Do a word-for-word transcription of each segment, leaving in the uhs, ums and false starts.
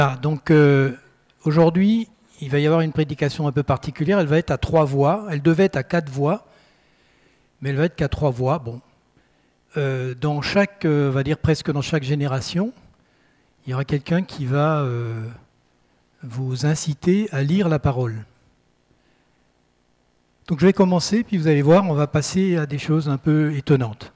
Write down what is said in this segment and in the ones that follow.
Ah, donc euh, aujourd'hui, il va y avoir une prédication un peu particulière. Elle va être à trois voix. Elle devait être à quatre voix, mais elle va être qu'à trois voix. Bon, euh, dans chaque, euh, on va dire presque dans chaque génération, il y aura quelqu'un qui va euh, vous inciter à lire la parole. Donc je vais commencer, puis vous allez voir, on va passer à des choses un peu étonnantes.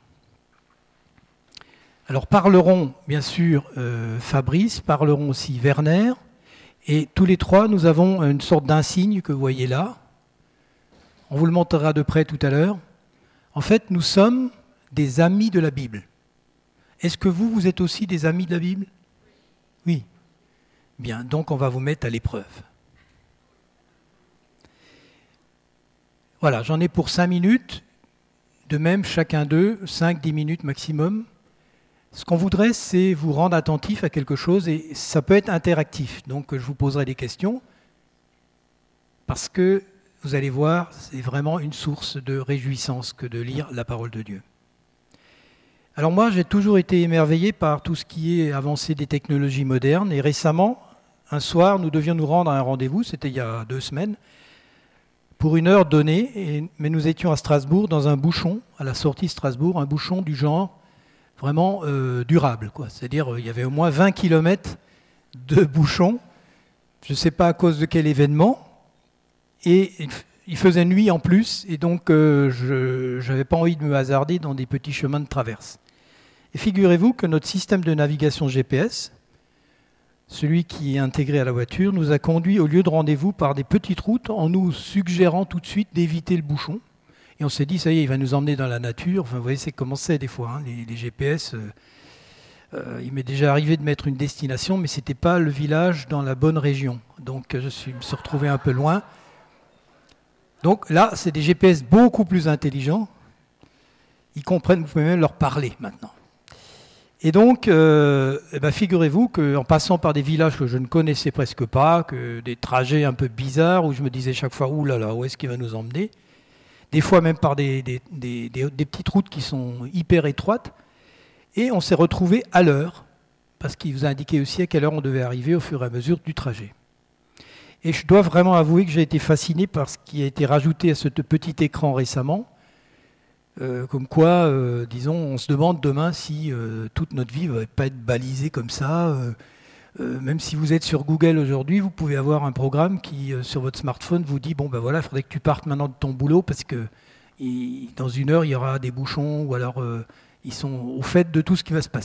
Alors parleront bien sûr euh, Fabrice, parleront aussi Werner, et tous les trois nous avons une sorte d'insigne que vous voyez là. On vous le montrera de près tout à l'heure. En fait, nous sommes des amis de la Bible. Est-ce que vous, vous êtes aussi des amis de la Bible ? Oui. Bien, donc on va vous mettre à l'épreuve. Voilà, j'en ai pour cinq minutes. De même, chacun d'eux, cinq à dix minutes maximum. Ce qu'on voudrait, c'est vous rendre attentif à quelque chose et ça peut être interactif. Donc, je vous poserai des questions parce que vous allez voir, c'est vraiment une source de réjouissance que de lire la parole de Dieu. Alors moi, j'ai toujours été émerveillé par tout ce qui est avancée des technologies modernes et récemment, un soir, nous devions nous rendre à un rendez-vous, c'était il y a deux semaines, pour une heure donnée, et, mais nous étions à Strasbourg dans un bouchon, à la sortie de Strasbourg, un bouchon du genre vraiment euh, durable, quoi. C'est-à-dire euh, il y avait au moins vingt kilomètres de bouchons, je ne sais pas à cause de quel événement, et il faisait nuit en plus, et donc euh, je n'avais pas envie de me hasarder dans des petits chemins de traverse. Et figurez-vous que notre système de navigation G P S, celui qui est intégré à la voiture, nous a conduits au lieu de rendez-vous par des petites routes en nous suggérant tout de suite d'éviter le bouchon. Et on s'est dit, ça y est, il va nous emmener dans la nature. Enfin, vous voyez, c'est comment c'est des fois. Hein, les, les G P S, euh, euh, il m'est déjà arrivé de mettre une destination, mais ce n'était pas le village dans la bonne région. Donc, je suis, me suis retrouvé un peu loin. Donc là, c'est des G P S beaucoup plus intelligents. Ils comprennent, vous pouvez même leur parler maintenant. Et donc, euh, eh ben, figurez-vous qu'en passant par des villages que je ne connaissais presque pas, que des trajets un peu bizarres, où je me disais chaque fois, ouh là là, où est-ce qu'il va nous emmener ? Des fois même par des, des, des, des, des petites routes qui sont hyper étroites. Et on s'est retrouvé à l'heure, parce qu'il vous a indiqué aussi à quelle heure on devait arriver au fur et à mesure du trajet. Et je dois vraiment avouer que j'ai été fasciné par ce qui a été rajouté à ce petit écran récemment. Euh, comme quoi, euh, disons, on se demande demain si euh, toute notre vie ne va pas être balisée comme ça. Euh, Euh, même si vous êtes sur Google aujourd'hui, vous pouvez avoir un programme qui, euh, sur votre smartphone, vous dit « Bon, ben voilà, il faudrait que tu partes maintenant de ton boulot parce que il, dans une heure, il y aura des bouchons ou alors euh, ils sont au fait de tout ce qui va se passer. »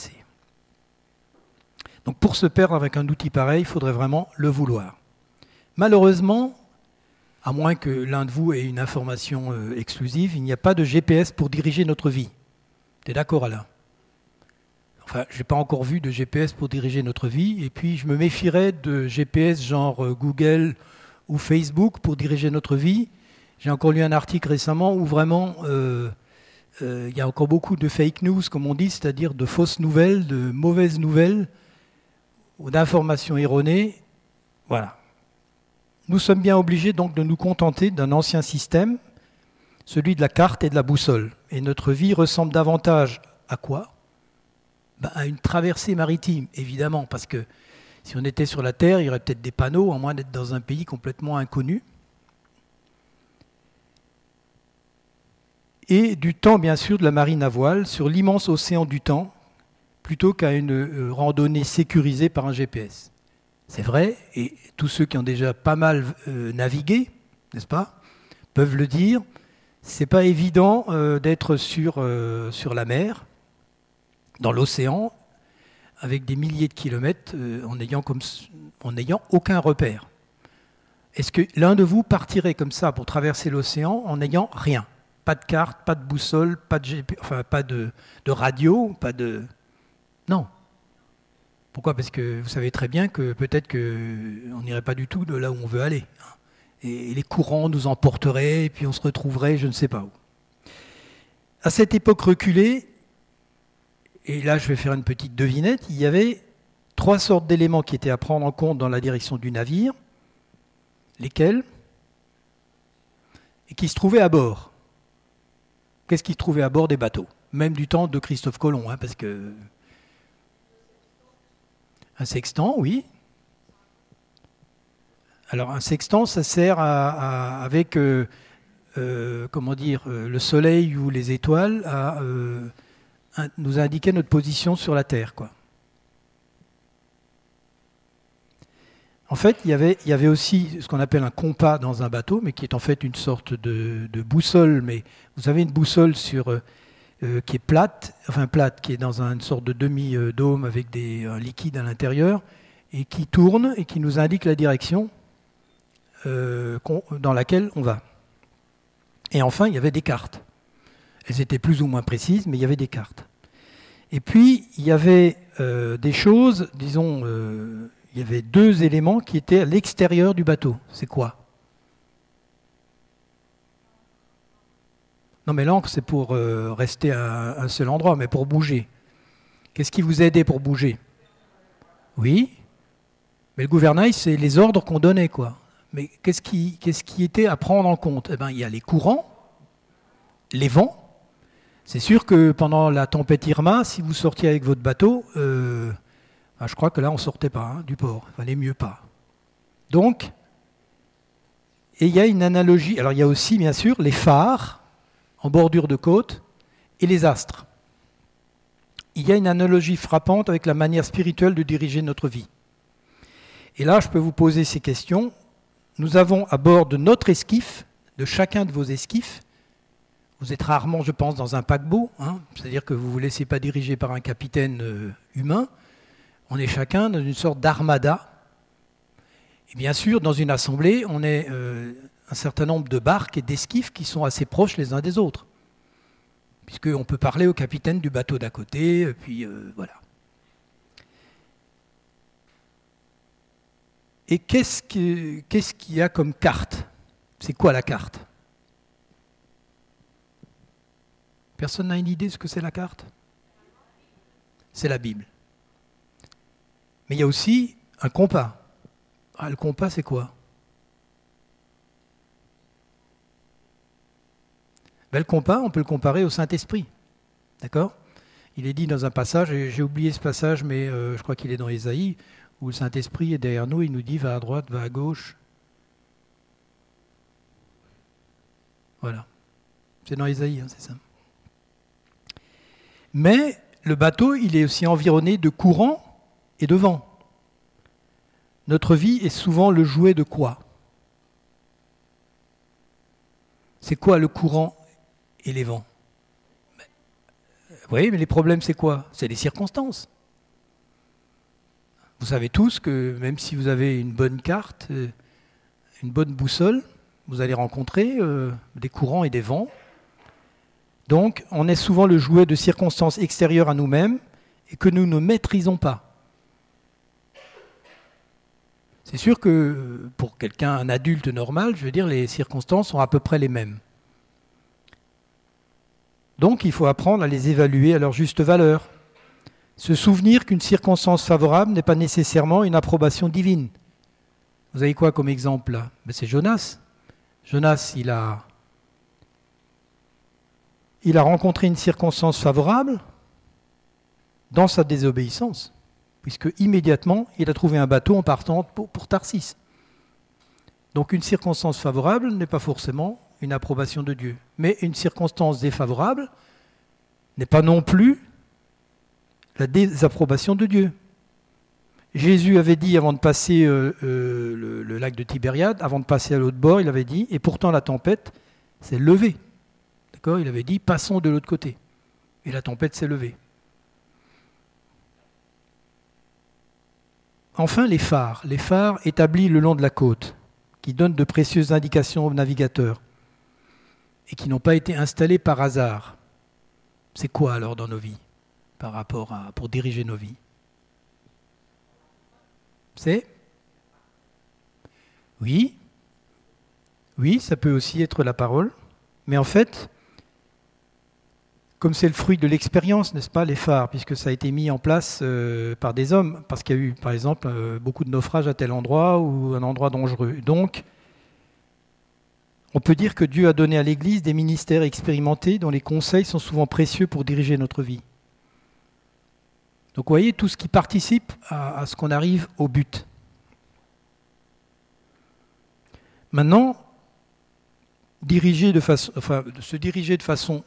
Donc pour se perdre avec un outil pareil, il faudrait vraiment le vouloir. Malheureusement, à moins que l'un de vous ait une information euh, exclusive, il n'y a pas de G P S pour diriger notre vie. Tu es d'accord, Alain ? Enfin, je n'ai pas encore vu de G P S pour diriger notre vie, et puis je me méfierais de G P S genre Google ou Facebook pour diriger notre vie. J'ai encore lu un article récemment où vraiment euh, euh, il y a encore beaucoup de fake news, comme on dit, c'est-à-dire de fausses nouvelles, de mauvaises nouvelles, ou d'informations erronées. Voilà. Nous sommes bien obligés donc de nous contenter d'un ancien système, celui de la carte et de la boussole. Et notre vie ressemble davantage à quoi ? Ben, à une traversée maritime, évidemment, parce que si on était sur la Terre, il y aurait peut-être des panneaux, à moins d'être dans un pays complètement inconnu. Et du temps, bien sûr, de la marine à voile, sur l'immense océan du temps, plutôt qu'à une euh, randonnée sécurisée par un G P S. C'est vrai, et tous ceux qui ont déjà pas mal euh, navigué, n'est-ce pas, peuvent le dire, c'est pas évident euh, d'être sur, euh, sur la mer, dans l'océan, avec des milliers de kilomètres, euh, en n'ayant comme, en n'ayant aucun repère. Est-ce que l'un de vous partirait comme ça pour traverser l'océan en n'ayant rien ? Pas de carte, pas de boussole, pas de, G P, enfin, pas de, de radio, pas de... Non. Pourquoi ? Parce que vous savez très bien que peut-être qu'on n'irait pas du tout de là où on veut aller. Et les courants nous emporteraient, et puis on se retrouverait je ne sais pas où. À cette époque reculée, et là je vais faire une petite devinette, il y avait trois sortes d'éléments qui étaient à prendre en compte dans la direction du navire. Lesquels ? Et qui se trouvaient à bord. Qu'est-ce qui se trouvait à bord des bateaux ? Même du temps de Christophe Colomb, hein, parce que... Un sextant, oui. Alors un sextant, ça sert à, à- avec euh, euh, comment dire, euh, le soleil ou les étoiles à euh, un- nous indiquer notre position sur la Terre, quoi. En fait, il y avait, il y avait aussi ce qu'on appelle un compas dans un bateau, mais qui est en fait une sorte de, de boussole. Mais vous avez une boussole sur, euh, euh, qui est plate, enfin plate, qui est dans une sorte de demi-dôme avec des, un liquide à l'intérieur, et qui tourne et qui nous indique la direction euh, qu'on- dans laquelle on va. Et enfin, il y avait des cartes. Elles étaient plus ou moins précises, mais il y avait des cartes. Et puis, il y avait euh, des choses, disons, euh, il y avait deux éléments qui étaient à l'extérieur du bateau. C'est quoi? Non, mais l'ancre, c'est pour euh, rester à un seul endroit, mais pour bouger. Qu'est-ce qui vous a aidé pour bouger? Oui, mais le gouvernail, c'est les ordres qu'on donnait, quoi. Mais qu'est-ce qui, qu'est-ce qui était à prendre en compte? Eh bien, il y a les courants, les vents. C'est sûr que pendant la tempête Irma, si vous sortiez avec votre bateau, euh, ben, je crois que là, on ne sortait pas hein, du port. Il valait mieux pas. Donc, et il y a une analogie. Alors, il y a aussi, bien sûr, les phares en bordure de côte et les astres. Il y a une analogie frappante avec la manière spirituelle de diriger notre vie. Et là, je peux vous poser ces questions. Nous avons à bord de notre esquif, de chacun de vos esquifs, vous êtes rarement, je pense, dans un paquebot, hein, c'est-à-dire que vous ne vous laissez pas diriger par un capitaine euh, humain. On est chacun dans une sorte d'armada. Et bien sûr, dans une assemblée, on est euh, un certain nombre de barques et d'esquifs qui sont assez proches les uns des autres. Puisqu'on peut parler au capitaine du bateau d'à côté, et puis euh, voilà. Et qu'est-ce que- qu'est-ce qu'il y a comme carte? C'est quoi la carte? Personne n'a une idée de ce que c'est la carte? C'est la Bible. Mais il y a aussi un compas. Ah, le compas, c'est quoi? Ben, le compas, on peut le comparer au Saint-Esprit. D'accord? Il est dit dans un passage, et j'ai oublié ce passage, mais euh, je crois qu'il est dans Ésaïe, où le Saint-Esprit est derrière nous, il nous dit va à droite, va à gauche. Voilà. C'est dans Ésaïe, hein, c'est ça. Mais le bateau, il est aussi environné de courants et de vents. Notre vie est souvent le jouet de quoi? C'est quoi le courant et les vents? Oui, mais les problèmes, c'est quoi? C'est les circonstances. Vous savez tous que même si vous avez une bonne carte, euh, une bonne boussole, vous allez rencontrer euh, des courants et des vents. Donc, on est souvent le jouet de circonstances extérieures à nous-mêmes et que nous ne maîtrisons pas. C'est sûr que pour quelqu'un, un adulte normal, je veux dire, les circonstances sont à peu près les mêmes. Donc, il faut apprendre à les évaluer à leur juste valeur. Se souvenir qu'une circonstance favorable n'est pas nécessairement une approbation divine. Vous avez quoi comme exemple là? Ben, c'est Jonas. Jonas, il a, il a rencontré une circonstance favorable dans sa désobéissance, puisque immédiatement, il a trouvé un bateau en partant pour, pour Tarsis. Donc une circonstance favorable n'est pas forcément une approbation de Dieu. Mais une circonstance défavorable n'est pas non plus la désapprobation de Dieu. Jésus avait dit, avant de passer euh, euh, le, le lac de Tibériade, avant de passer à l'autre bord, il avait dit, et pourtant la tempête s'est levée. D'accord? Il avait dit, passons de l'autre côté. Et la tempête s'est levée. Enfin, les phares. Les phares établis le long de la côte, qui donnent de précieuses indications aux navigateurs et qui n'ont pas été installés par hasard. C'est quoi alors dans nos vies par rapport à pour diriger nos vies? C'est Oui, oui, ça peut aussi être la parole, mais en fait, comme c'est le fruit de l'expérience, n'est-ce pas, les phares, puisque ça a été mis en place euh, par des hommes, parce qu'il y a eu, par exemple, euh, beaucoup de naufrages à tel endroit ou un endroit dangereux. Donc, on peut dire que Dieu a donné à l'Église des ministères expérimentés dont les conseils sont souvent précieux pour diriger notre vie. Donc vous voyez, tout ce qui participe à, à ce qu'on arrive au but. Maintenant, diriger de façon, enfin, se diriger de façon,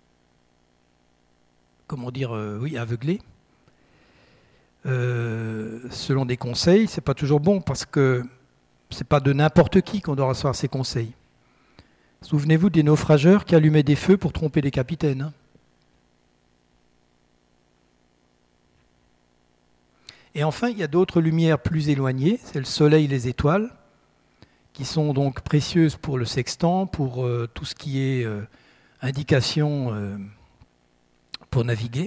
comment dire, euh, oui, aveuglée, euh, selon des conseils, c'est pas toujours bon parce que c'est pas de n'importe qui qu'on doit recevoir ces conseils. Souvenez-vous des naufrageurs qui allumaient des feux pour tromper les capitaines. Hein. Et enfin, il y a d'autres lumières plus éloignées, c'est le soleil et les étoiles, qui sont donc précieuses pour le sextant, pour euh, tout ce qui est euh, indication euh, pour naviguer.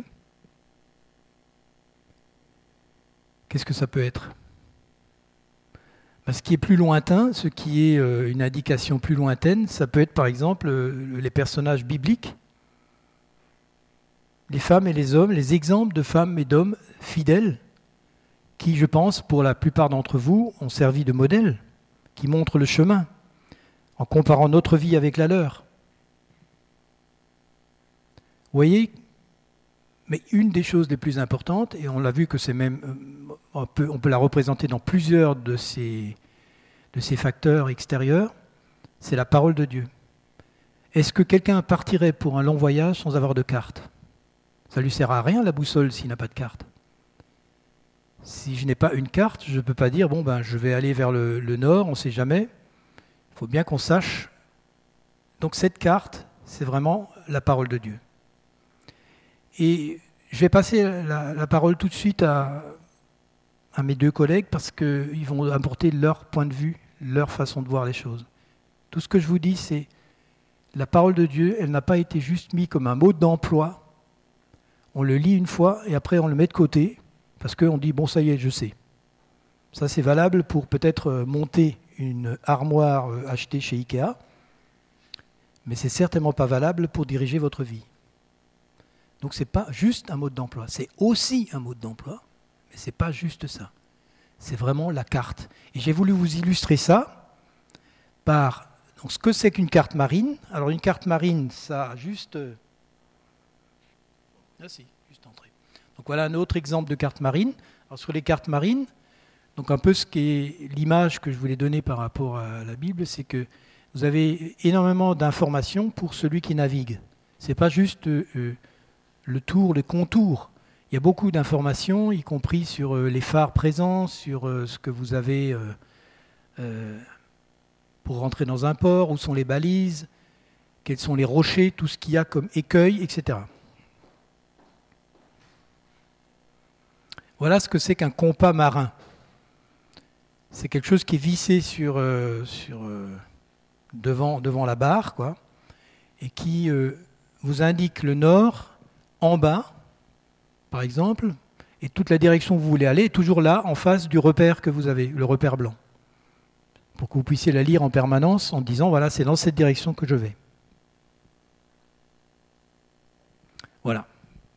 Qu'est-ce que ça peut être ? Ben, ce qui est plus lointain, ce qui est euh, une indication plus lointaine, ça peut être par exemple euh, les personnages bibliques, les femmes et les hommes, les exemples de femmes et d'hommes fidèles, qui, je pense, pour la plupart d'entre vous, ont servi de modèle, qui montrent le chemin, en comparant notre vie avec la leur. Vous voyez, mais une des choses les plus importantes, et on l'a vu que c'est même, on peut, on peut la représenter dans plusieurs de ces, de ces facteurs extérieurs, c'est la parole de Dieu. Est-ce que quelqu'un partirait pour un long voyage sans avoir de carte ? Ça ne lui sert à rien la boussole s'il n'a pas de carte. Si je n'ai pas une carte, je ne peux pas dire, bon, ben, je vais aller vers le, le nord, on ne sait jamais. Il faut bien qu'on sache. Donc cette carte, c'est vraiment la parole de Dieu. Et je vais passer la, la parole tout de suite à, à mes deux collègues parce qu'ils vont apporter leur point de vue, leur façon de voir les choses. Tout ce que je vous dis, c'est la parole de Dieu, elle n'a pas été juste mise comme un mot d'emploi. On le lit une fois et après on le met de côté. Parce qu'on dit, bon, ça y est, je sais. Ça, c'est valable pour peut-être monter une armoire achetée chez Ikea, mais c'est certainement pas valable pour diriger votre vie. Donc, ce n'est pas juste un mode d'emploi. C'est aussi un mode d'emploi, mais ce n'est pas juste ça. C'est vraiment la carte. Et j'ai voulu vous illustrer ça par donc, ce que c'est qu'une carte marine. Alors, une carte marine, ça a juste... Ah si, juste entrée. Donc voilà un autre exemple de carte marine. Alors sur les cartes marines, donc un peu ce qui est l'image que je voulais donner par rapport à la Bible, c'est que vous avez énormément d'informations pour celui qui navigue. Ce n'est pas juste euh, le tour, le contour. Il y a beaucoup d'informations, y compris sur euh, les phares présents, sur euh, ce que vous avez euh, euh, pour rentrer dans un port, où sont les balises, quels sont les rochers, tout ce qu'il y a comme écueil, et cetera. Voilà ce que c'est qu'un compas marin. C'est quelque chose qui est vissé sur, euh, sur, euh, devant, devant la barre, quoi, et qui euh, vous indique le nord en bas, par exemple, et toute la direction où vous voulez aller est toujours là, en face du repère que vous avez, le repère blanc, pour que vous puissiez la lire en permanence en disant, voilà, c'est dans cette direction que je vais. Voilà.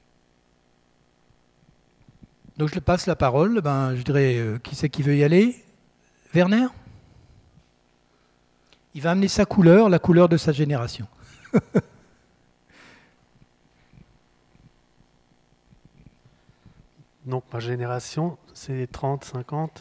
Donc je passe la parole, ben, je dirais, euh, qui c'est qui veut y aller ? Werner ? Il va amener sa couleur, la couleur de sa génération. Donc ma génération, c'est trente, cinquante.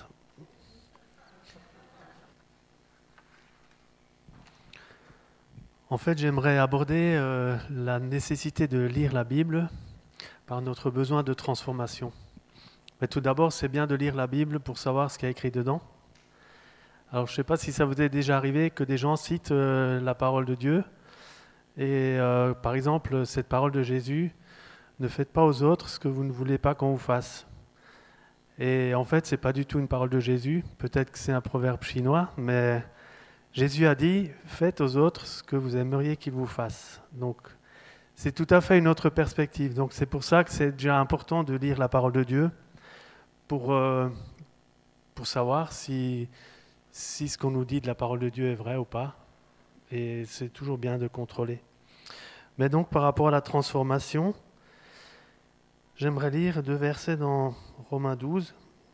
En fait, j'aimerais aborder euh, la nécessité de lire la Bible par notre besoin de transformation. Mais tout d'abord, c'est bien de lire la Bible pour savoir ce qu'il y a écrit dedans. Alors, je ne sais pas si ça vous est déjà arrivé que des gens citent euh, la parole de Dieu. Et euh, par exemple, cette parole de Jésus, ne faites pas aux autres ce que vous ne voulez pas qu'on vous fasse. Et en fait, ce n'est pas du tout une parole de Jésus. Peut-être que c'est un proverbe chinois, mais Jésus a dit, faites aux autres ce que vous aimeriez qu'ils vous fassent. Donc, c'est tout à fait une autre perspective. Donc, c'est pour ça que c'est déjà important de lire la parole de Dieu. Pour, euh, pour savoir si, si ce qu'on nous dit de la parole de Dieu est vrai ou pas. Et c'est toujours bien de contrôler. Mais donc, par rapport à la transformation, j'aimerais lire deux versets dans Romains douze.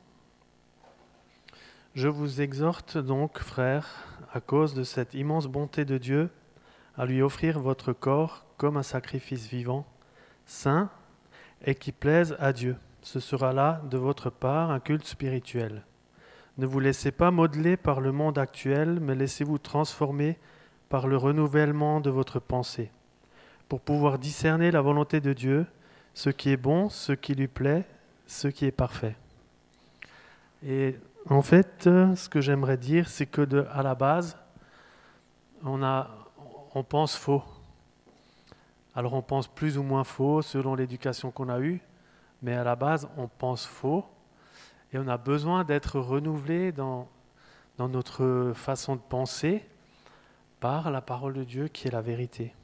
« Je vous exhorte donc, frères, à cause de cette immense bonté de Dieu, à lui offrir votre corps comme un sacrifice vivant, saint et qui plaise à Dieu. Ce sera là, de votre part, un culte spirituel. Ne vous laissez pas modeler par le monde actuel, mais laissez-vous transformer par le renouvellement de votre pensée, pour pouvoir discerner la volonté de Dieu, ce qui est bon, ce qui lui plaît, ce qui est parfait. Et en fait, ce que j'aimerais dire, c'est que de, à la base, on, a, on pense faux. Alors on pense plus ou moins faux selon l'éducation qu'on a eue, mais à la base, on pense faux. Et on a besoin d'être renouvelé dans, dans notre façon de penser par la parole de Dieu qui est la vérité.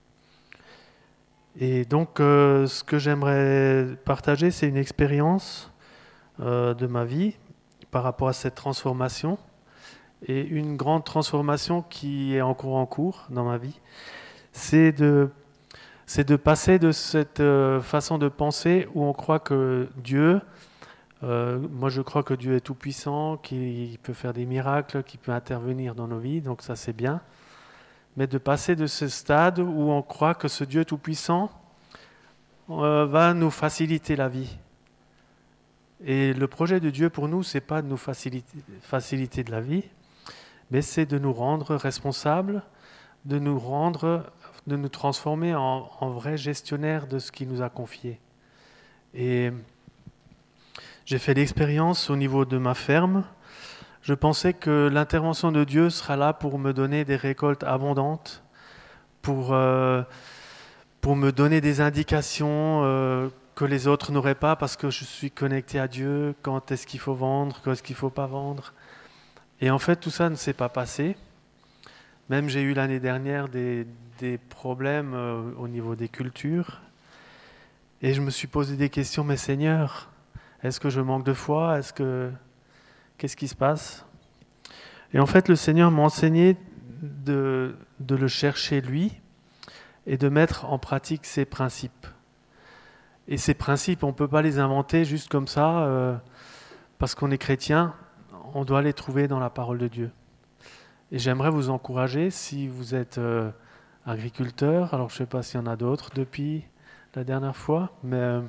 Et donc, euh, ce que j'aimerais partager, c'est une expérience euh, de ma vie par rapport à cette transformation. Et une grande transformation qui est encore en cours dans ma vie, c'est de, c'est de passer de cette euh, façon de penser où on croit que Dieu... Euh, moi, je crois que Dieu est tout-puissant, qu'il peut faire des miracles, qu'il peut intervenir dans nos vies, donc ça c'est bien. Mais de passer de ce stade où on croit que ce Dieu tout-puissant euh, va nous faciliter la vie. Et le projet de Dieu pour nous, c'est pas de nous faciliter, faciliter de la vie, mais c'est de nous rendre responsables, de nous rendre, de nous transformer en, en vrais gestionnaires de ce qu'il nous a confié. Et j'ai fait l'expérience au niveau de ma ferme. Je pensais que l'intervention de Dieu sera là pour me donner des récoltes abondantes, pour, euh, pour me donner des indications euh, que les autres n'auraient pas parce que je suis connecté à Dieu, quand est-ce qu'il faut vendre, quand est-ce qu'il ne faut pas vendre. Et en fait, tout ça ne s'est pas passé. Même j'ai eu l'année dernière des, des problèmes euh, au niveau des cultures. Et je me suis posé des questions, mais Seigneur, est-ce que je manque de foi? Est-ce que... Qu'est-ce qui se passe? Et en fait, le Seigneur m'a enseigné de, de le chercher lui et de mettre en pratique ses principes. Et ces principes, on ne peut pas les inventer juste comme ça, euh, parce qu'on est chrétien, on doit les trouver dans la parole de Dieu. Et j'aimerais vous encourager, si vous êtes euh, agriculteur, alors je ne sais pas s'il y en a d'autres depuis la dernière fois, mais... Euh,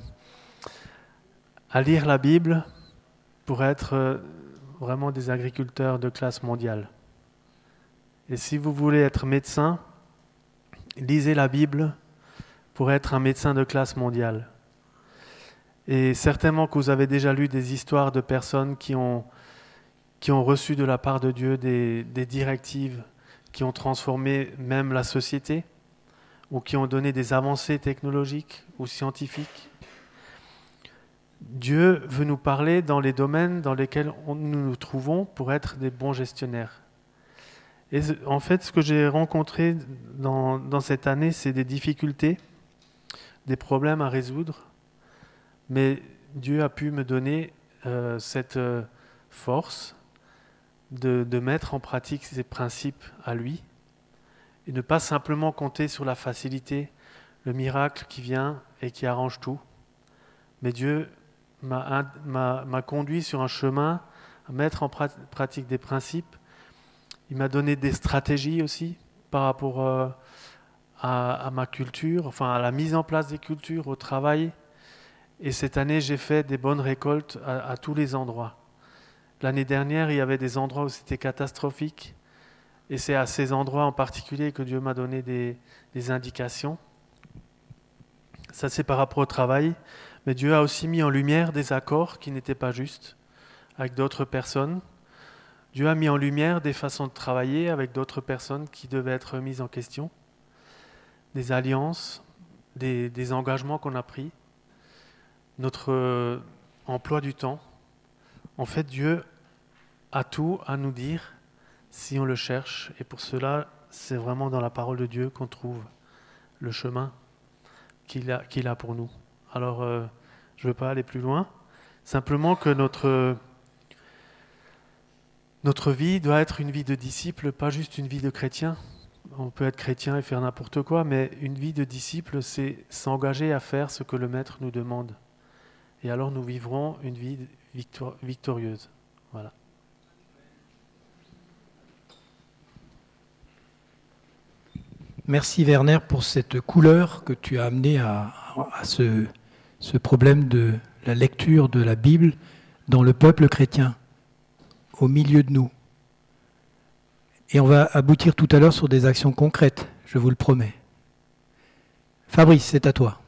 à lire la Bible pour être vraiment des agriculteurs de classe mondiale. Et si vous voulez être médecin, lisez la Bible pour être un médecin de classe mondiale. Et certainement que vous avez déjà lu des histoires de personnes qui ont, qui ont reçu de la part de Dieu des, des directives qui ont transformé même la société ou qui ont donné des avancées technologiques ou scientifiques. Dieu veut nous parler dans les domaines dans lesquels on, nous nous trouvons pour être des bons gestionnaires. Et en fait, ce que j'ai rencontré dans, dans cette année, c'est des difficultés, des problèmes à résoudre. Mais Dieu a pu me donner euh, cette euh, force de, de mettre en pratique ses principes à lui et ne pas simplement compter sur la facilité, le miracle qui vient et qui arrange tout. Mais Dieu m'a, m'a, m'a conduit sur un chemin à mettre en pratique des principes. Il m'a donné des stratégies aussi par rapport euh, à, à ma culture, enfin à la mise en place des cultures, au travail. Et cette année, j'ai fait des bonnes récoltes à, à tous les endroits. L'année dernière, il y avait des endroits où c'était catastrophique. Et c'est à ces endroits en particulier que Dieu m'a donné des, des indications. Ça, c'est par rapport au travail. Mais Dieu a aussi mis en lumière des accords qui n'étaient pas justes avec d'autres personnes. Dieu a mis en lumière des façons de travailler avec d'autres personnes qui devaient être mises en question. Des alliances, des, des engagements qu'on a pris. Notre euh, emploi du temps. En fait, Dieu a tout à nous dire si on le cherche. Et pour cela, c'est vraiment dans la parole de Dieu qu'on trouve le chemin qu'il a, qu'il a pour nous. Alors, euh, je ne veux pas aller plus loin. Simplement que notre, notre vie doit être une vie de disciple, pas juste une vie de chrétien. On peut être chrétien et faire n'importe quoi, mais une vie de disciple, c'est s'engager à faire ce que le Maître nous demande. Et alors nous vivrons une vie victor- victorieuse. Voilà. Merci Werner pour cette couleur que tu as amenée à, à ce, ce problème de la lecture de la Bible dans le peuple chrétien. au milieu de nous. Et on va aboutir tout à l'heure sur des actions concrètes, je vous le promets. Fabrice, c'est à toi.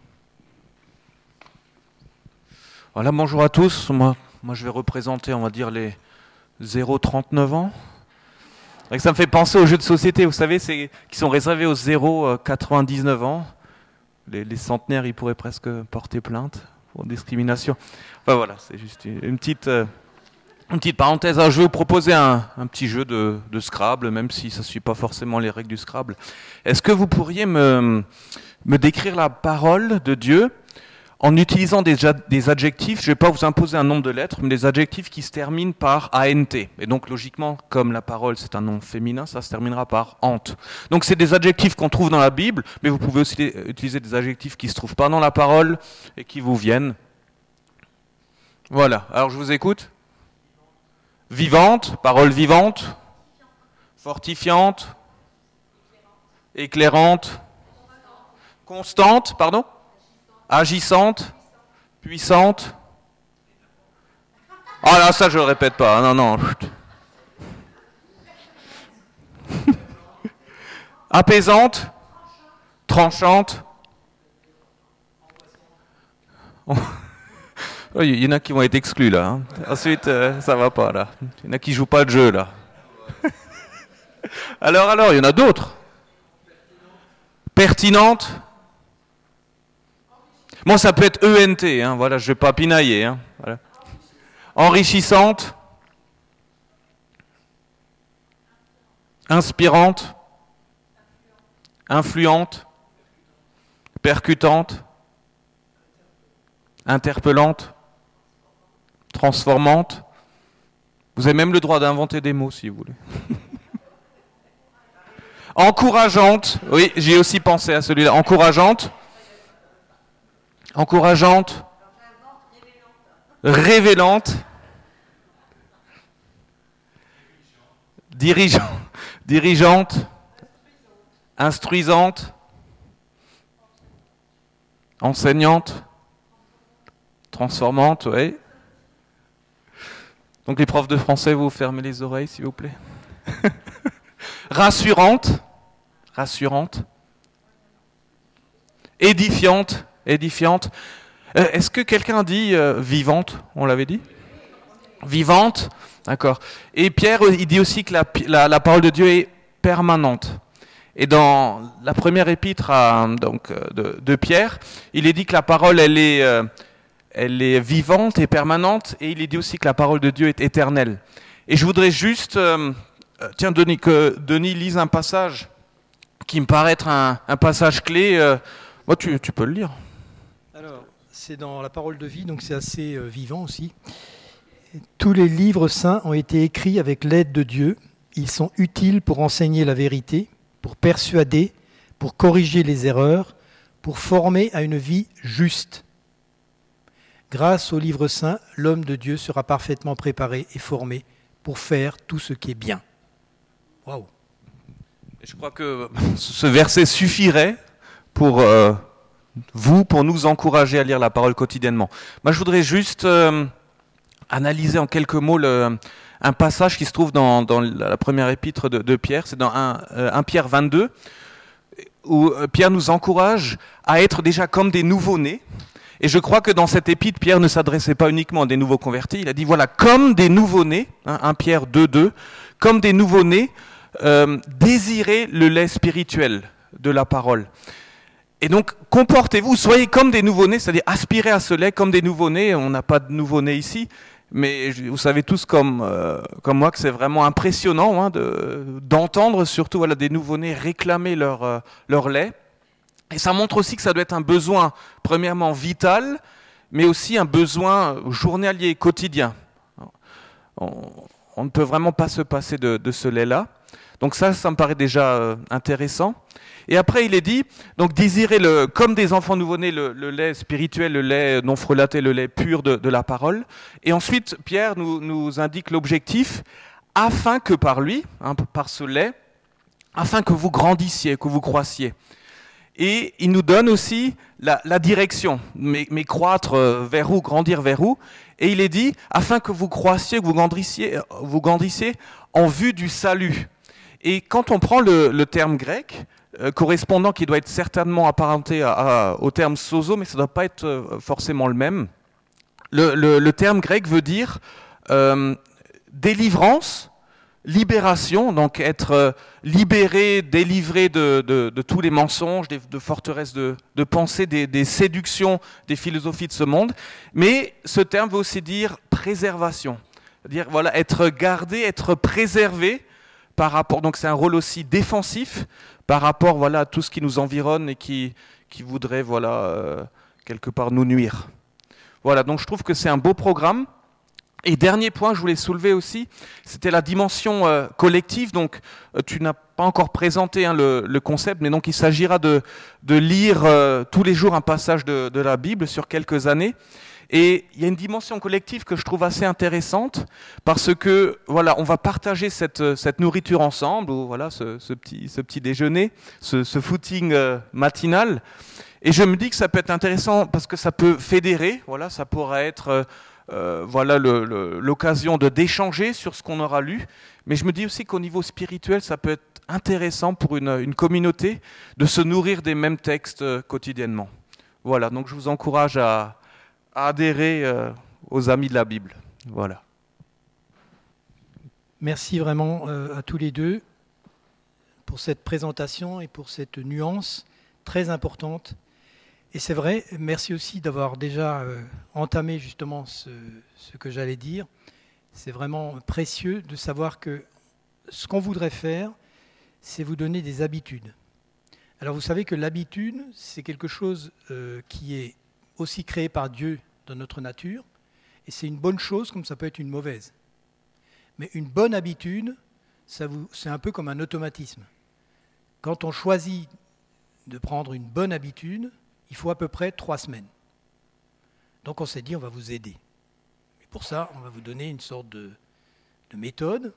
Voilà, bonjour à tous. Moi, moi, je vais représenter, on va dire, les zéro trente-neuf ans. Et ça me fait penser aux jeux de société, vous savez, c'est, qui sont réservés aux zéro quatre-vingt-dix-neuf ans. Les, les centenaires, ils pourraient presque porter plainte pour discrimination. Enfin voilà, c'est juste une petite, euh, une petite parenthèse. Alors, je vais vous proposer un, un petit jeu de, de Scrabble, même si ça ne suit pas forcément les règles du Scrabble. Est-ce que vous pourriez me, me décrire la parole de Dieu en utilisant des, des adjectifs, je ne vais pas vous imposer un nombre de lettres, mais des adjectifs qui se terminent par ant. Et donc logiquement, comme la parole c'est un nom féminin, ça se terminera par ante. Donc c'est des adjectifs qu'on trouve dans la Bible, mais vous pouvez aussi utiliser des adjectifs qui ne se trouvent pas dans la parole et qui vous viennent. Voilà, alors je vous écoute. Vivante, parole vivante. Fortifiante. Éclairante. Constante, pardon. Agissante, puissante. Ah là, ça je le répète pas. Non, non. Apaisante, tranchante. Il y en a qui vont être exclus là. Hein. Ensuite, euh, ça va pas là. Il y en a qui jouent pas le jeu là. alors, alors, il y en a d'autres. Pertinente. Bon, ça peut être E N T, hein, voilà, je ne vais pas pinailler. Hein, voilà. Enrichissante, inspirante, influente, percutante, interpellante, transformante. Vous avez même le droit d'inventer des mots si vous voulez. Encourageante, oui, j'ai aussi pensé à celui-là. Encourageante. Encourageante, révélante, dirigeante, dirigeante, instruisante, enseignante, transformante, oui. Donc les profs de français, vous fermez les oreilles s'il vous plaît. Rassurante, rassurante, édifiante. Édifiante. Euh, est-ce que quelqu'un dit euh, vivante? On l'avait dit? Vivante, d'accord. Et Pierre, il dit aussi que la, la, la parole de Dieu est permanente. Et dans la première épître à, donc, de, de Pierre, il est dit que la parole, elle est, euh, elle est vivante et permanente, et il est dit aussi que la parole de Dieu est éternelle. Et je voudrais juste, euh, tiens Denis, que Denis lise un passage qui me paraît être un, un passage clé. Euh, moi, tu, tu peux le lire. Alors, c'est dans la parole de vie, donc c'est assez euh, vivant aussi. Tous les livres saints ont été écrits avec l'aide de Dieu. Ils sont utiles pour enseigner la vérité, pour persuader, pour corriger les erreurs, pour former à une vie juste. Grâce aux livres saints, l'homme de Dieu sera parfaitement préparé et formé pour faire tout ce qui est bien. Waouh! Je crois que ce verset suffirait pour... Euh vous, pour nous encourager à lire la parole quotidiennement. Moi, je voudrais juste euh, analyser en quelques mots le, un passage qui se trouve dans, dans la première épître de, de Pierre, c'est dans un, euh, un Pierre vingt-deux, où Pierre nous encourage à être déjà comme des nouveau-nés. Et je crois que dans cette épître, Pierre ne s'adressait pas uniquement à des nouveaux convertis, il a dit, voilà, comme des nouveau-nés, hein, un Pierre deux deux, comme des nouveau-nés, euh, désirez le lait spirituel de la parole. Et donc, comportez-vous, soyez comme des nouveau-nés, c'est-à-dire aspirez à ce lait comme des nouveau-nés. On n'a pas de nouveau-nés ici, mais vous savez tous comme, euh, comme moi que c'est vraiment impressionnant hein, de, d'entendre surtout voilà, des nouveau-nés réclamer leur, euh, leur lait. Et ça montre aussi que ça doit être un besoin, premièrement vital, mais aussi un besoin journalier, quotidien. On, on ne peut vraiment pas se passer de, de ce lait-là. Donc ça, ça me paraît déjà euh, intéressant. Et après, il est dit, donc désirez le, comme des enfants nouveau-nés, le, le lait spirituel, le lait non frelaté, le lait pur de, de la parole. Et ensuite, Pierre nous, nous indique l'objectif, afin que par lui, hein, par ce lait, afin que vous grandissiez, que vous croissiez. Et il nous donne aussi la, la direction, mais, mais croître vers où, grandir vers où. Et il est dit, afin que vous croissiez, que vous grandissiez, vous grandissiez en vue du salut. Et quand on prend le, le terme grec, euh, correspondant, qui doit être certainement apparenté à, à, au terme sozo, mais ça ne doit pas être euh, forcément le même, le, le, le terme grec veut dire euh, délivrance, libération, donc être euh, libéré, délivré de, de, de tous les mensonges, des, de forteresses de, de pensée, des, des séductions, des philosophies de ce monde. Mais ce terme veut aussi dire préservation, c'est-à-dire voilà, être gardé, être préservé par rapport. Donc c'est un rôle aussi défensif par rapport voilà, à tout ce qui nous environne et qui, qui voudrait voilà, euh, quelque part nous nuire. Voilà, donc je trouve que c'est un beau programme. Et dernier point que je voulais soulever aussi, c'était la dimension euh, collective. Donc, euh, tu n'as pas encore présenté hein, le, le concept, mais donc il s'agira de, de lire euh, tous les jours un passage de, de la Bible sur quelques années. Et il y a une dimension collective que je trouve assez intéressante parce que voilà, on va partager cette, cette nourriture ensemble, ou voilà, ce, ce petit, ce petit déjeuner, ce, ce footing euh, matinal. Et je me dis que ça peut être intéressant parce que ça peut fédérer. Voilà, ça pourrait être euh, Euh, voilà le, le, l'occasion de d'échanger sur ce qu'on aura lu, mais je me dis aussi qu'au niveau spirituel, ça peut être intéressant pour une, une communauté de se nourrir des mêmes textes euh, quotidiennement. Voilà, donc je vous encourage à, à adhérer euh, aux Amis de la Bible. Voilà. Merci vraiment euh, à tous les deux pour cette présentation et pour cette nuance très importante. Et c'est vrai, merci aussi d'avoir déjà euh, entamé justement ce, ce que j'allais dire. C'est vraiment précieux de savoir que ce qu'on voudrait faire, c'est vous donner des habitudes. Alors vous savez que l'habitude, c'est quelque chose euh, qui est aussi créé par Dieu dans notre nature, et c'est une bonne chose comme ça peut être une mauvaise. Mais une bonne habitude, ça vous, c'est un peu comme un automatisme. Quand on choisit de prendre une bonne habitude, il faut à peu près trois semaines. Donc on s'est dit, on va vous aider. Et pour ça, on va vous donner une sorte de, de méthode.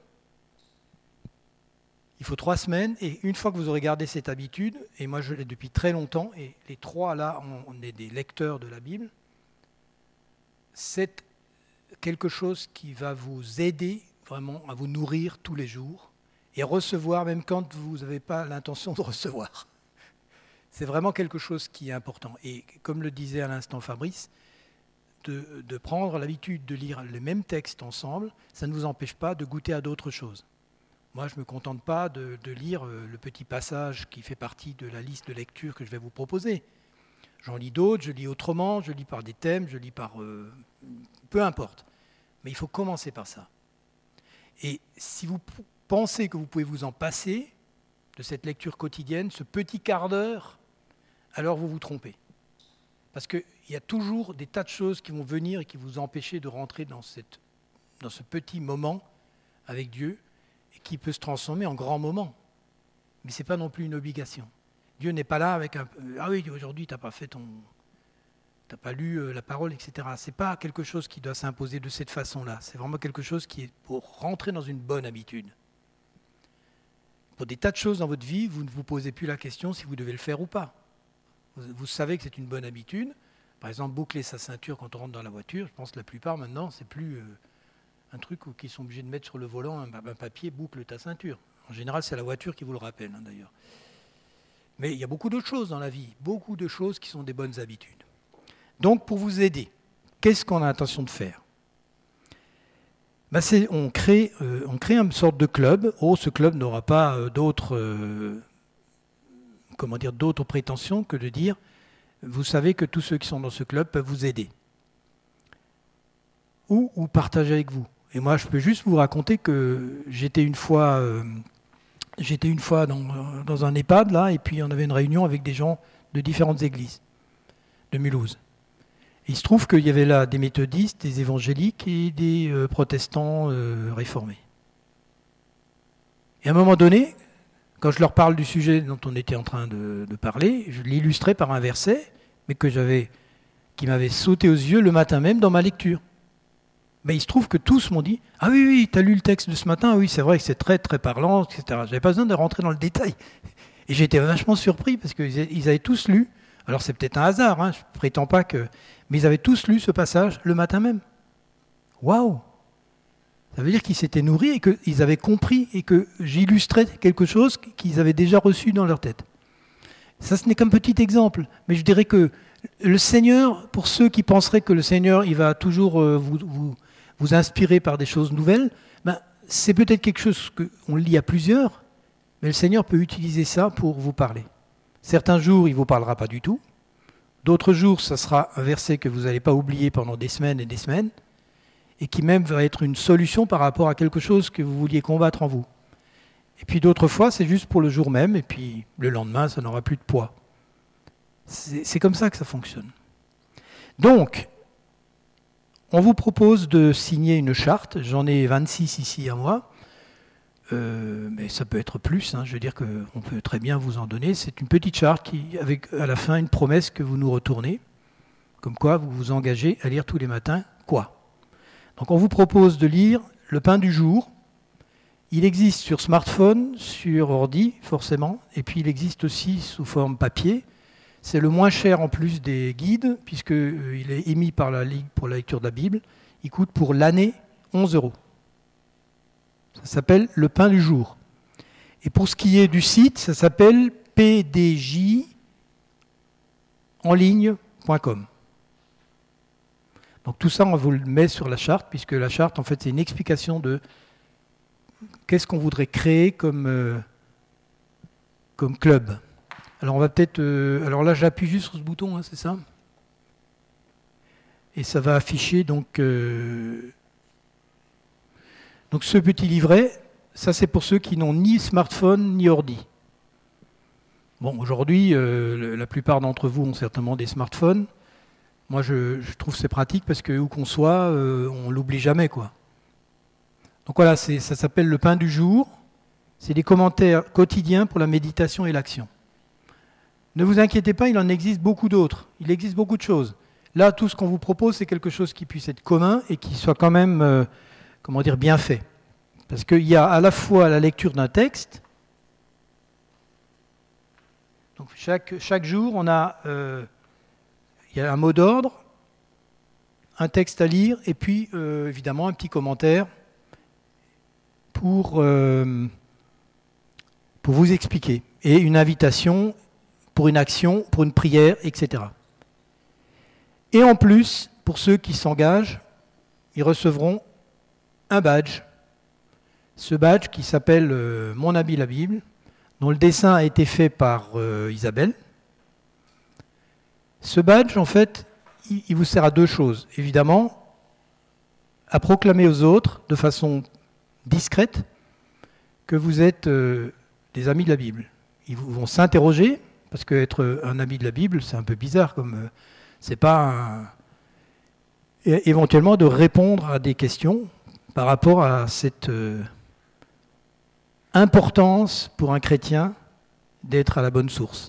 Il faut trois semaines, et une fois que vous aurez gardé cette habitude, et moi je l'ai depuis très longtemps, et les trois là, on, on est des lecteurs de la Bible, c'est quelque chose qui va vous aider vraiment à vous nourrir tous les jours, et à recevoir même quand vous n'avez pas l'intention de recevoir. C'est vraiment quelque chose qui est important. Et comme le disait à l'instant Fabrice, de, de prendre l'habitude de lire les mêmes textes ensemble, ça ne vous empêche pas de goûter à d'autres choses. Moi, je ne me contente pas de, de lire le petit passage qui fait partie de la liste de lecture que je vais vous proposer. J'en lis d'autres, je lis autrement, je lis par des thèmes, je lis par... Euh, peu importe. Mais il faut commencer par ça. Et si vous p- pensez que vous pouvez vous en passer de cette lecture quotidienne, ce petit quart d'heure, alors vous vous trompez. Parce qu'il y a toujours des tas de choses qui vont venir et qui vous empêcher de rentrer dans, cette, dans ce petit moment avec Dieu et qui peut se transformer en grand moment. Mais ce n'est pas non plus une obligation. Dieu n'est pas là avec un... Ah oui, aujourd'hui, tu n'as pas fait ton... Tu n'as pas lu la parole, et cetera. Ce n'est pas quelque chose qui doit s'imposer de cette façon-là. C'est vraiment quelque chose qui est pour rentrer dans une bonne habitude. Pour des tas de choses dans votre vie, vous ne vous posez plus la question si vous devez le faire ou pas. Vous savez que c'est une bonne habitude. Par exemple, boucler sa ceinture quand on rentre dans la voiture. Je pense que la plupart maintenant, c'est plus euh, un truc où ils sont obligés de mettre sur le volant un, un papier, boucle ta ceinture. En général, c'est la voiture qui vous le rappelle, hein, d'ailleurs. Mais il y a beaucoup d'autres choses dans la vie, beaucoup de choses qui sont des bonnes habitudes. Donc, pour vous aider, qu'est-ce qu'on a l'intention de faire ? Ben c'est, on, crée, euh, on crée une sorte de club. Oh, ce club n'aura pas euh, d'autres... Euh, comment dire, d'autres prétentions que de dire vous savez que tous ceux qui sont dans ce club peuvent vous aider ou, ou partager avec vous. Et moi, je peux juste vous raconter que j'étais une fois, euh, j'étais une fois dans, dans un EHPAD, là, et puis on avait une réunion avec des gens de différentes églises de Mulhouse. Et il se trouve qu'il y avait là des méthodistes, des évangéliques et des euh, protestants euh, réformés. Et à un moment donné, quand je leur parle du sujet dont on était en train de, de parler, je l'illustrais par un verset, mais que j'avais, qui m'avait sauté aux yeux le matin même dans ma lecture. Mais il se trouve que tous m'ont dit « Ah oui, oui, tu as lu le texte de ce matin, oui, c'est vrai que c'est très, très parlant, et cetera » Je n'avais pas besoin de rentrer dans le détail. Et j'étais vachement surpris parce qu'ils avaient tous lu, alors c'est peut-être un hasard, hein, je ne prétends pas que... Mais ils avaient tous lu ce passage le matin même. Waouh! Ça veut dire qu'ils s'étaient nourris et qu'ils avaient compris et que j'illustrais quelque chose qu'ils avaient déjà reçu dans leur tête. Ça, ce n'est qu'un petit exemple, mais je dirais que le Seigneur, pour ceux qui penseraient que le Seigneur il va toujours euh, vous, vous, vous inspirer par des choses nouvelles, ben, c'est peut-être quelque chose qu'on lit à plusieurs, mais le Seigneur peut utiliser ça pour vous parler. Certains jours, il ne vous parlera pas du tout. D'autres jours, ça sera un verset que vous n'allez pas oublier pendant des semaines et des semaines, et qui même va être une solution par rapport à quelque chose que vous vouliez combattre en vous. Et puis d'autres fois, c'est juste pour le jour même, et puis le lendemain, ça n'aura plus de poids. C'est, c'est comme ça que ça fonctionne. Donc, on vous propose de signer une charte. J'en ai vingt-six ici à moi, euh, mais ça peut être plus. Hein, je veux dire qu'on peut très bien vous en donner. C'est une petite charte qui, avec à la fin une promesse que vous nous retournez, comme quoi vous vous engagez à lire tous les matins quoi. Donc on vous propose de lire le pain du jour. Il existe sur smartphone, sur ordi, forcément, et puis il existe aussi sous forme papier. C'est le moins cher en plus des guides, puisqu'il est émis par la Ligue pour la lecture de la Bible. Il coûte pour l'année onze euros. Ça s'appelle le pain du jour. Et pour ce qui est du site, ça s'appelle p d j en ligne point com. Donc tout ça, on vous le met sur la charte, puisque la charte, en fait, c'est une explication de qu'est-ce qu'on voudrait créer comme, euh, comme club. Alors on va peut-être... Euh, alors là, j'appuie juste sur ce bouton, hein, c'est ça ? Et ça va afficher donc... Euh, donc ce petit livret, ça c'est pour ceux qui n'ont ni smartphone ni ordi. Bon, aujourd'hui, euh, la plupart d'entre vous ont certainement des smartphones. Moi, je, je trouve que c'est pratique parce que où qu'on soit, euh, on l'oublie jamais, quoi. Donc voilà, c'est, ça s'appelle le pain du jour. C'est des commentaires quotidiens pour la méditation et l'action. Ne vous inquiétez pas, il en existe beaucoup d'autres. Il existe beaucoup de choses. Là, tout ce qu'on vous propose, c'est quelque chose qui puisse être commun et qui soit quand même, euh, comment dire, bien fait. Parce qu'il y a à la fois la lecture d'un texte. Donc chaque, chaque jour, on a, euh, il y a un mot d'ordre, un texte à lire, et puis euh, évidemment un petit commentaire pour, euh, pour vous expliquer. Et une invitation pour une action, pour une prière, et cetera. Et en plus, pour ceux qui s'engagent, ils recevront un badge. Ce badge qui s'appelle euh, « Mon habit la Bible », dont le dessin a été fait par euh, Isabelle. Ce badge, en fait, il, il vous sert à deux choses. Évidemment, à proclamer aux autres, de façon discrète, que vous êtes euh, des amis de la Bible. Ils vont s'interroger, parce qu'être un ami de la Bible, c'est un peu bizarre, comme euh, c'est pas un... Et éventuellement de répondre à des questions par rapport à cette euh, importance pour un chrétien d'être à la bonne source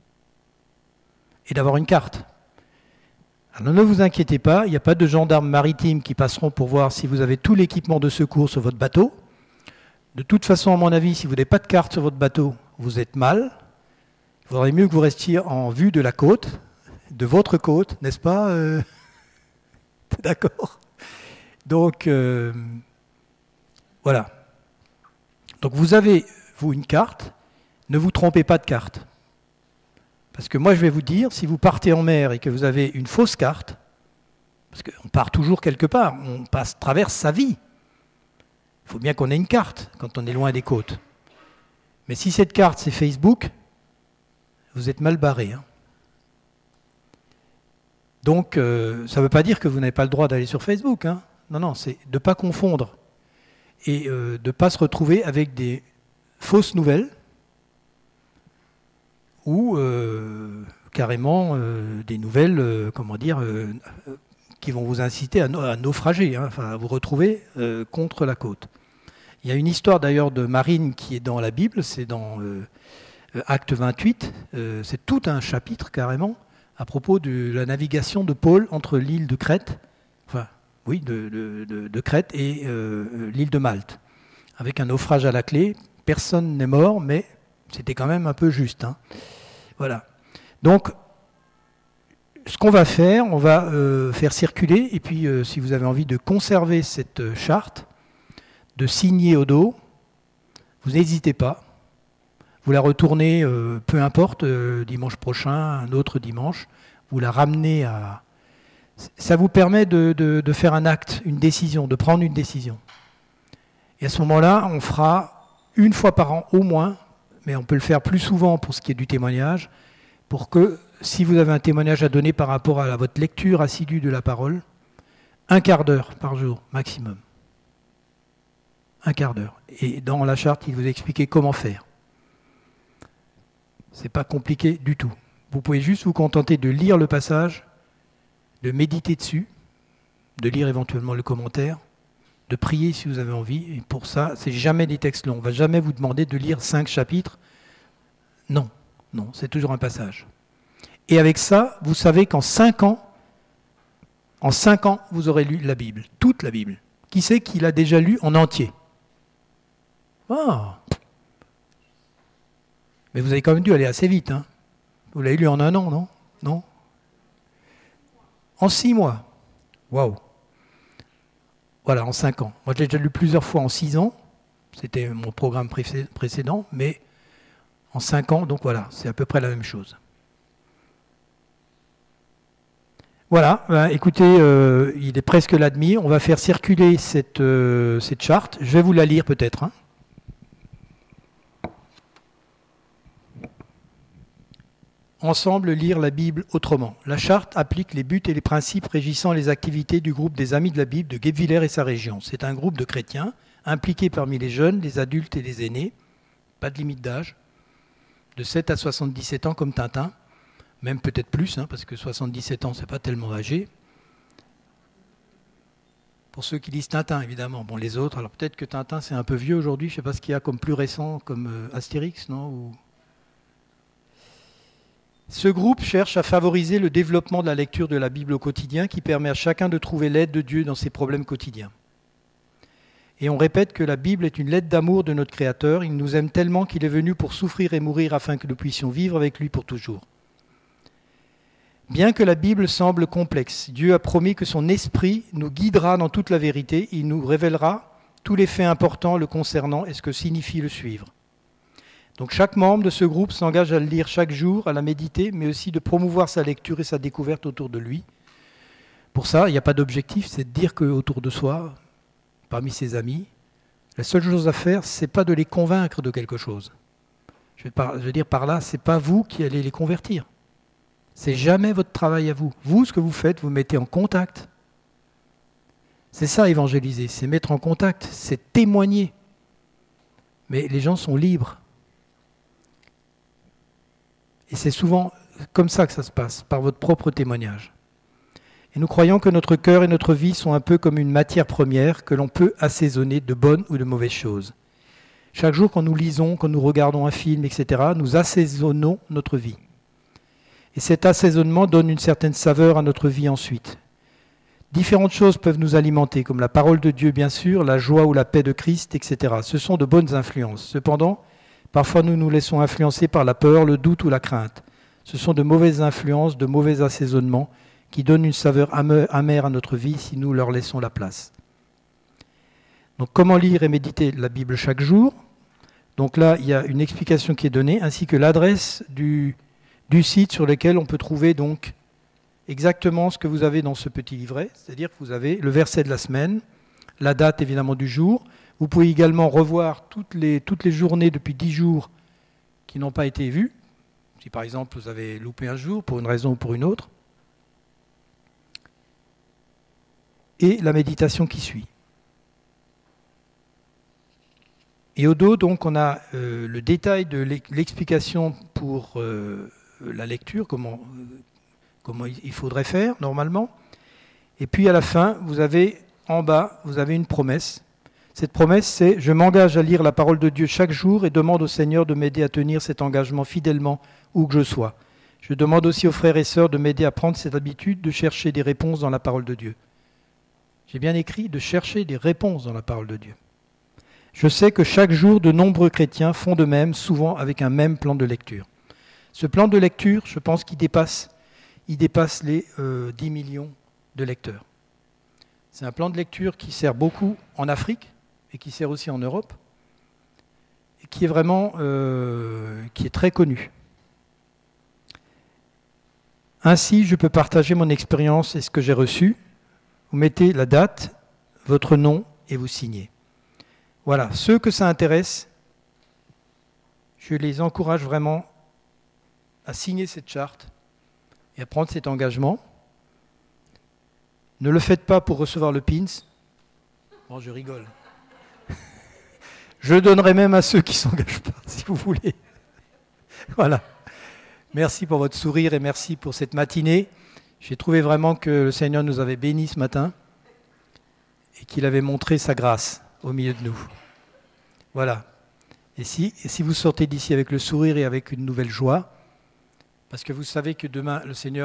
et d'avoir une carte. Alors ne vous inquiétez pas, il n'y a pas de gendarmes maritimes qui passeront pour voir si vous avez tout l'équipement de secours sur votre bateau. De toute façon, à mon avis, si vous n'avez pas de carte sur votre bateau, vous êtes mal. Il faudrait mieux que vous restiez en vue de la côte, de votre côte, n'est-ce pas euh... D'accord. Donc, euh... voilà. Donc vous avez, vous, une carte. Ne vous trompez pas de carte. Parce que moi, je vais vous dire, si vous partez en mer et que vous avez une fausse carte, parce qu'on part toujours quelque part, on passe, traverse sa vie. Il faut bien qu'on ait une carte quand on est loin des côtes. Mais si cette carte, c'est Facebook, vous êtes mal barré. Hein. Donc, euh, ça ne veut pas dire que vous n'avez pas le droit d'aller sur Facebook. Hein. Non, non, c'est de ne pas confondre et euh, de ne pas se retrouver avec des fausses nouvelles ou euh, carrément euh, des nouvelles, euh, comment dire, euh, euh, qui vont vous inciter à, à naufrager, hein, enfin, à vous retrouver euh, contre la côte. Il y a une histoire d'ailleurs de marine qui est dans la Bible, c'est dans euh, Acte vingt-huit, euh, c'est tout un chapitre carrément à propos de la navigation de Paul entre l'île de Crète, enfin oui, de, de, de, de Crète et euh, l'île de Malte, avec un naufrage à la clé. Personne n'est mort, mais C'était quand même un peu juste. Hein. Voilà. Donc, ce qu'on va faire, on va euh, faire circuler, et puis euh, si vous avez envie de conserver cette euh, charte, de signer au dos, vous n'hésitez pas. Vous la retournez, euh, peu importe, euh, dimanche prochain, un autre dimanche, vous la ramenez à... Ça vous permet de, de, de faire un acte, une décision, de prendre une décision. Et à ce moment-là, on fera une fois par an au moins, mais on peut le faire plus souvent pour ce qui est du témoignage, pour que, si vous avez un témoignage à donner par rapport à votre lecture assidue de la parole, un quart d'heure par jour, maximum. Un quart d'heure. Et dans la charte, il vous expliquait comment faire. C'est pas compliqué du tout. Vous pouvez juste vous contenter de lire le passage, de méditer dessus, de lire éventuellement le commentaire, de prier si vous avez envie. Et pour ça, c'est jamais des textes longs. On ne va jamais vous demander de lire cinq chapitres. Non, non, c'est toujours un passage. Et avec ça, vous savez qu'en cinq ans, en cinq ans, vous aurez lu la Bible, toute la Bible. Qui sait qui l'a déjà lu en entier? Ah. Mais vous avez quand même dû aller assez vite. Hein. Vous l'avez lu en un an, non? Non? En six mois. Waouh. Voilà, en cinq ans. Moi, j'ai déjà lu plusieurs fois en six ans. C'était mon programme précédent, mais en cinq ans, donc voilà, c'est à peu près la même chose. Voilà, ben, écoutez, euh, il est presque l'admis. On va faire circuler cette, euh, cette charte. Je vais vous la lire peut-être. Hein. Ensemble, lire la Bible autrement. La charte applique les buts et les principes régissant les activités du groupe des Amis de la Bible de Guebwiller et sa région. C'est un groupe de chrétiens impliqués parmi les jeunes, les adultes et les aînés. Pas de limite d'âge. De sept à soixante-dix-sept ans comme Tintin. Même peut-être plus, hein, parce que soixante-dix-sept ans, c'est pas tellement âgé. Pour ceux qui lisent Tintin, évidemment. Bon, les autres, alors peut-être que Tintin, c'est un peu vieux aujourd'hui. Je ne sais pas ce qu'il y a comme plus récent, comme euh, Astérix, non Ou... Ce groupe cherche à favoriser le développement de la lecture de la Bible au quotidien qui permet à chacun de trouver l'aide de Dieu dans ses problèmes quotidiens. Et on répète que la Bible est une lettre d'amour de notre Créateur. Il nous aime tellement qu'il est venu pour souffrir et mourir afin que nous puissions vivre avec lui pour toujours. Bien que la Bible semble complexe, Dieu a promis que son esprit nous guidera dans toute la vérité. Il nous révélera tous les faits importants le concernant et ce que signifie le suivre. Donc chaque membre de ce groupe s'engage à le lire chaque jour, à la méditer, mais aussi de promouvoir sa lecture et sa découverte autour de lui. Pour ça, il n'y a pas d'objectif, c'est de dire qu'autour de soi, parmi ses amis, la seule chose à faire, ce n'est pas de les convaincre de quelque chose. Je veux, par, je veux dire par là, ce n'est pas vous qui allez les convertir. C'est jamais votre travail à vous. Vous, ce que vous faites, vous mettez en contact. C'est ça, évangéliser, c'est mettre en contact, c'est témoigner. Mais les gens sont libres. Et c'est souvent comme ça que ça se passe, par votre propre témoignage. Et nous croyons que notre cœur et notre vie sont un peu comme une matière première que l'on peut assaisonner de bonnes ou de mauvaises choses. Chaque jour, quand nous lisons, quand nous regardons un film, et cetera, nous assaisonnons notre vie. Et cet assaisonnement donne une certaine saveur à notre vie ensuite. Différentes choses peuvent nous alimenter, comme la parole de Dieu, bien sûr, la joie ou la paix de Christ, et cetera. Ce sont de bonnes influences. Cependant, parfois, nous nous laissons influencer par la peur, le doute ou la crainte. Ce sont de mauvaises influences, de mauvais assaisonnements qui donnent une saveur amère à notre vie si nous leur laissons la place. Donc, comment lire et méditer la Bible chaque jour? Donc là, il y a une explication qui est donnée, ainsi que l'adresse du, du site sur lequel on peut trouver donc exactement ce que vous avez dans ce petit livret. C'est-à-dire que vous avez le verset de la semaine, la date évidemment du jour. Vous pouvez également revoir toutes les, toutes les journées depuis dix jours qui n'ont pas été vues. Si par exemple vous avez loupé un jour pour une raison ou pour une autre. Et la méditation qui suit. Et au dos, donc, on a euh, le détail de l'explication pour euh, la lecture, comment, euh, comment il faudrait faire normalement. Et puis à la fin, vous avez en bas, vous avez une promesse. Cette promesse, c'est « Je m'engage à lire la parole de Dieu chaque jour et demande au Seigneur de m'aider à tenir cet engagement fidèlement où que je sois. Je demande aussi aux frères et sœurs de m'aider à prendre cette habitude de chercher des réponses dans la parole de Dieu. » J'ai bien écrit « de chercher des réponses dans la parole de Dieu ». Je sais que chaque jour, de nombreux chrétiens font de même, souvent avec un même plan de lecture. Ce plan de lecture, je pense qu'il dépasse, il dépasse les euh, dix millions de lecteurs. C'est un plan de lecture qui sert beaucoup en Afrique et qui sert aussi en Europe et qui est vraiment euh, qui est très connu. Ainsi, je peux partager mon expérience et ce que j'ai reçu. Vous mettez la date, votre nom et vous signez. Voilà, ceux que ça intéresse, je les encourage vraiment à signer cette charte et à prendre cet engagement. Ne le faites pas pour recevoir le pins. Bon, je rigole. Je le donnerai même à ceux qui ne s'engagent pas, si vous voulez. Voilà. Merci pour votre sourire et merci pour cette matinée. J'ai trouvé vraiment que le Seigneur nous avait bénis ce matin et qu'il avait montré sa grâce au milieu de nous. Voilà. Et si, et si vous sortez d'ici avec le sourire et avec une nouvelle joie, parce que vous savez que demain, le Seigneur